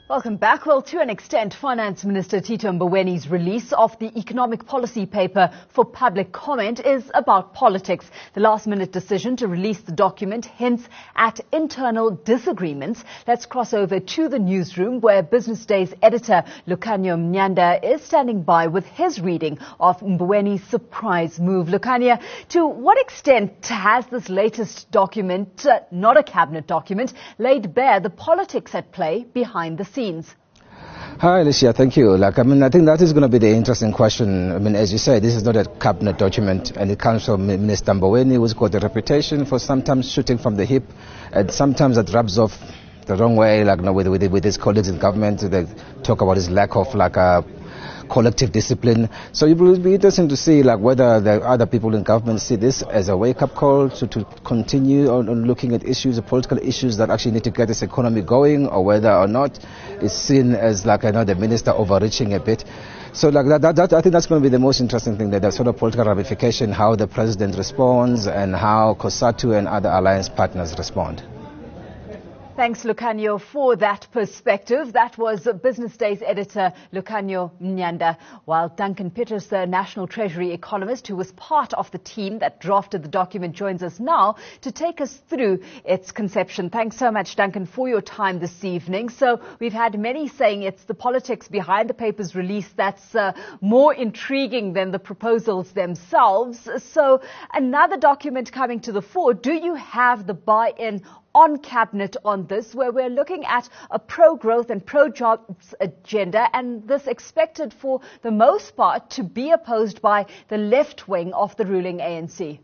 Welcome back. Well, to an extent, Finance Minister Tito Mbowene's release of the economic policy paper for public comment is about politics. The last-minute decision to release the document hints at internal disagreements. Let's cross over to the newsroom where Business Day's editor Lukhanyo Mnyanda is standing by with his reading of Mbowene's surprise move. Lukhanyo, to what extent has this latest document, not a cabinet document, laid bare the politics at play behind the scenes? Hi, Alicia. Thank you. I think that is going to be the interesting question. As you say, this is not a cabinet document, and it comes from Minister Mbowene, who's got a reputation for sometimes shooting from the hip, and sometimes that rubs off the wrong way, with his colleagues in government. They talk about his lack of collective discipline. So it will be interesting to see whether the other people in government see this as a wake-up call to continue on looking at issues, the political issues that actually need to get this economy going, or whether or not it's seen as the minister overreaching a bit. So that I think that's going to be the most interesting thing, that the sort of political ramification, how the president responds and how COSATU and other alliance partners respond. Thanks, Lukhanyo, for that perspective. That was Business Day's editor, Lukhanyo Mnyanda, while Duncan Peters, the National Treasury economist who was part of the team that drafted the document, joins us now to take us through its conception. Thanks so much, Duncan, for your time this evening. So we've had many saying it's the politics behind the paper's release that's more intriguing than the proposals themselves. So another document coming to the fore. Do you have the buy-in on cabinet on this, where we're looking at a pro-growth and pro-jobs agenda, and this expected for the most part to be opposed by the left wing of the ruling ANC?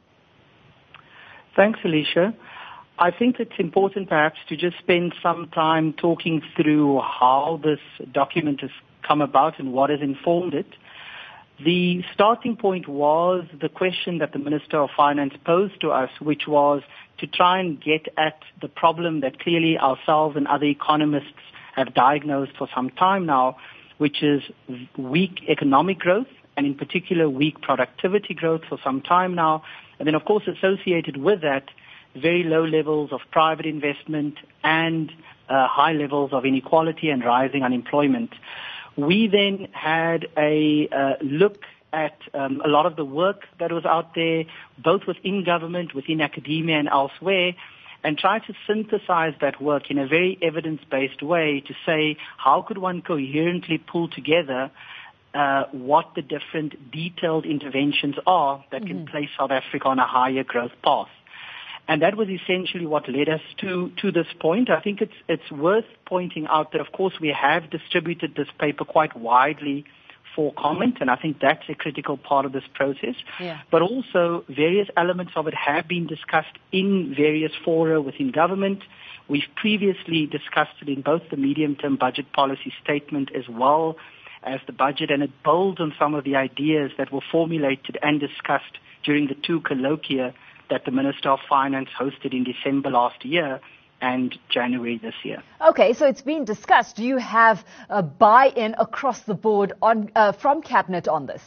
Thanks, Alicia. I think it's important perhaps to just spend some time talking through how this document has come about and what has informed it. The starting point was the question that the Minister of Finance posed to us, which was to try and get at the problem that clearly ourselves and other economists have diagnosed for some time now, which is weak economic growth, and in particular weak productivity growth for some time now. And then, of course, associated with that, very low levels of private investment and high levels of inequality and rising unemployment. We then had a look at a lot of the work that was out there, both within government, within academia and elsewhere, and try to synthesize that work in a very evidence-based way to say, how could one coherently pull together what the different detailed interventions are that can place South Africa on a higher growth path. And that was essentially what led us to this point. I think it's worth pointing out that, of course, we have distributed this paper quite widely for comment, and I think that's a critical part of this process. Yeah. But also, various elements of it have been discussed in various fora within government. We've previously discussed it in both the medium-term budget policy statement as well as the budget, and it builds on some of the ideas that were formulated and discussed during the two colloquia that the Minister of Finance hosted in December last year and January this year. Okay, so it's been discussed. Do you have a buy-in across the board on from Cabinet on this?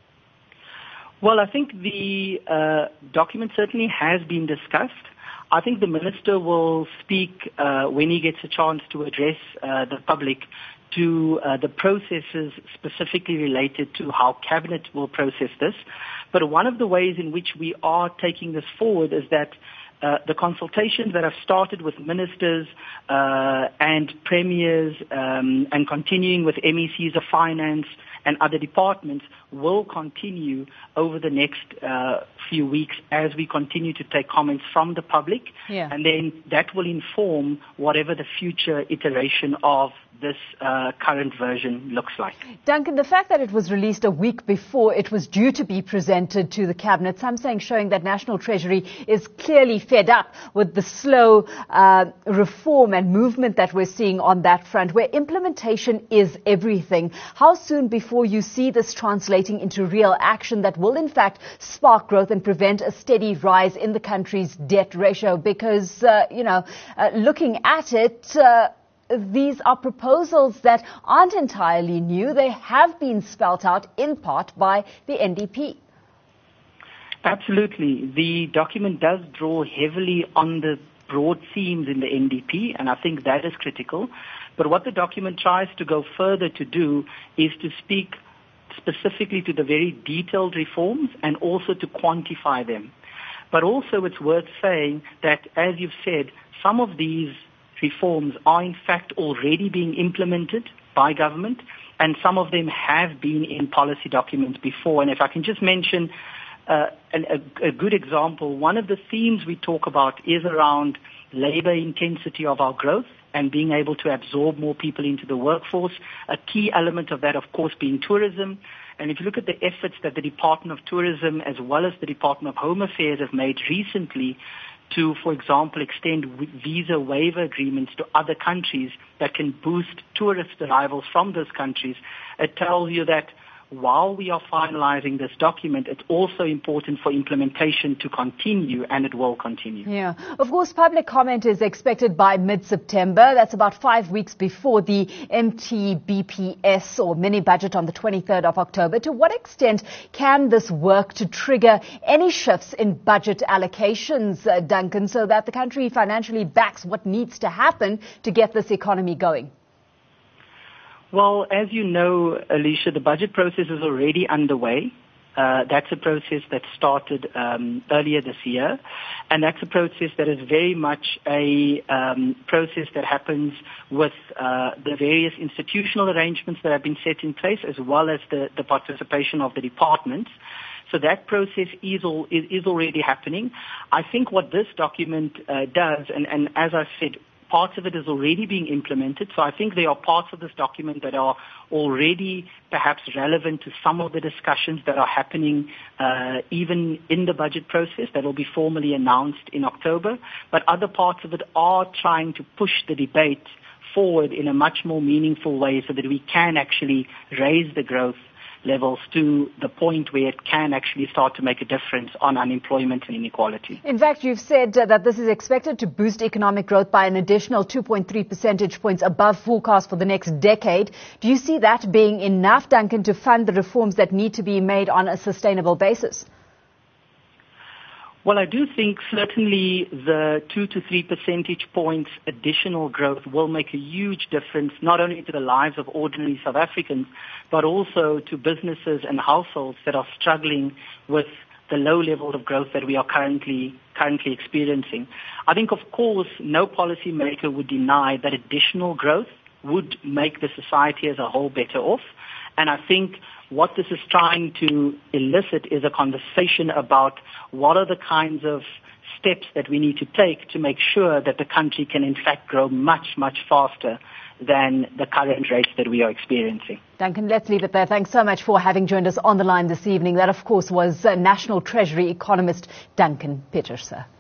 Well, I think the document certainly has been discussed. I think the Minister will speak when he gets a chance to address the public to the processes specifically related to how Cabinet will process this. But one of the ways in which we are taking this forward is that the consultations that have started with ministers and premiers and continuing with MECs of finance and other departments will continue over the next few weeks as we continue to take comments from the public. Yeah. And then that will inform whatever the future iteration of this current version looks like. Duncan, the fact that it was released a week before it was due to be presented to the Cabinet, some saying showing that National Treasury is clearly fed up with the slow reform and movement that we're seeing on that front, where implementation is everything. How soon before you see this translating into real action that will in fact spark growth and prevent a steady rise in the country's debt ratio? Because, looking at it, these are proposals that aren't entirely new. They have been spelt out in part by the NDP. Absolutely. The document does draw heavily on the broad themes in the NDP, and I think that is critical. But what the document tries to go further to do is to speak specifically to the very detailed reforms and also to quantify them. But also it's worth saying that, as you've said, some of these reforms are in fact already being implemented by government, and some of them have been in policy documents before. And if I can just mention a good example, one of the themes we talk about is around labor intensity of our growth and being able to absorb more people into the workforce. A key element of that, of course, being tourism. And if you look at the efforts that the Department of Tourism as well as the Department of Home Affairs have made recently to, for example, extend visa waiver agreements to other countries that can boost tourist arrivals from those countries, it tells you that while we are finalizing this document, it's also important for implementation to continue, and it will continue. Yeah. Of course, public comment is expected by mid-September. That's about 5 weeks before the MTBPS or mini budget on the 23rd of October. To what extent can this work to trigger any shifts in budget allocations, Duncan, so that the country financially backs what needs to happen to get this economy going? Well, as you know, Alicia, the budget process is already underway. That's a process that started earlier this year, and that's a process that is very much a process that happens with the various institutional arrangements that have been set in place, as well as the participation of the departments. So that process is already happening. I think what this document does, and as I said, parts of it is already being implemented. So I think there are parts of this document that are already perhaps relevant to some of the discussions that are happening even in the budget process that will be formally announced in October. But other parts of it are trying to push the debate forward in a much more meaningful way so that we can actually raise the growth levels to the point where it can actually start to make a difference on unemployment and inequality. In fact, you've said that this is expected to boost economic growth by an additional 2.3 percentage points above forecast for the next decade. Do you see that being enough, Duncan, to fund the reforms that need to be made on a sustainable basis? Well, I do think certainly the 2 to 3 percentage points additional growth will make a huge difference, not only to the lives of ordinary South Africans, but also to businesses and households that are struggling with the low level of growth that we are currently experiencing. I think, of course, no policymaker would deny that additional growth would make the society as a whole better off. And I think what this is trying to elicit is a conversation about what are the kinds of steps that we need to take to make sure that the country can in fact grow much, much faster than the current rates that we are experiencing. Duncan, let's leave it there. Thanks so much for having joined us on the line this evening. That, of course, was National Treasury economist Duncan Pieterse.